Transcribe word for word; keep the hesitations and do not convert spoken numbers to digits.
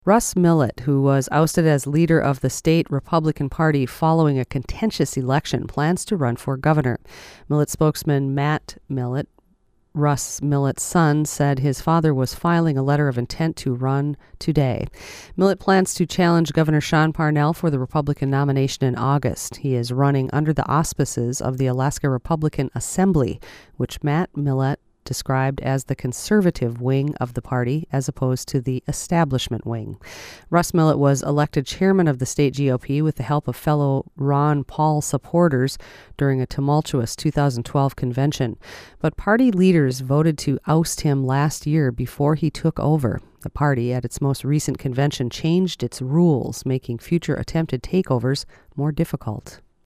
Russ Millett, who was ousted as leader of the state Republican Party following a contentious election, plans to run for governor. Millett spokesman Matt Millett, Russ Millett's son, said his father was filing a letter of intent to run today. Millett plans to challenge Governor Sean Parnell for the Republican nomination in August. He is running under the auspices of the Alaska Republican Assembly, which Matt Millett described as the conservative wing of the party as opposed to the establishment wing. Russ Millett was elected chairman of the state G O P with the help of fellow Ron Paul supporters during a tumultuous two thousand twelve convention. But party leaders voted to oust him last year before he took over. The party, at its most recent convention, changed its rules, making future attempted takeovers more difficult.